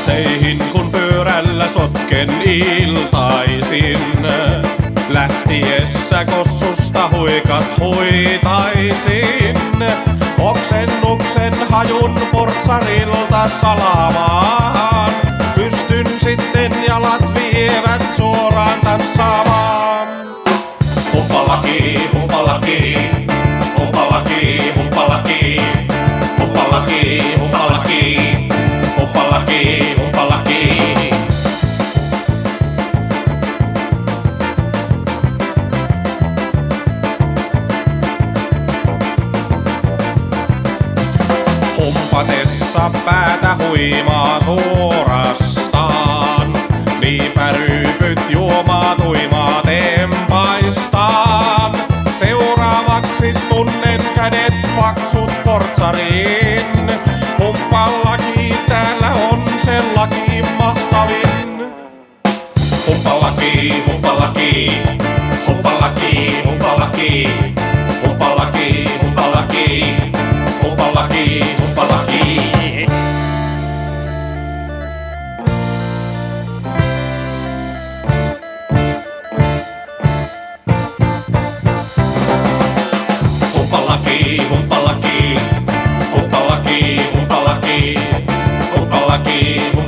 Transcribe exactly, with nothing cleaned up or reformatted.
Seihin kun pyörällä sotken iltaisin, lähtiessä kossusta huikat huitaisin. Oksennuksen hajun portsarilta salaamaan, pystyn sitten jalat vievät suoraan tanssaamaan. Humpalaki, humpalaki, humpalaki, humpalaki, humpalaki, humpalaki, humpalaki, humpalaki. Humpatessa päätä huimaa suorastaan, niinpä ryypyt juomaa tuimaa tempaistaan. Seuraavaksi tunnen kädet paksut portsariin, humppalaki täällä on se laki mahtavin. Humppalaki, humppalaki, humppalaki, humppalaki, humppalaki, humppalaki, humppalaki, humppalaki. Humpalaki, humpalaki, humpalaki, humpalaki, humpalaki.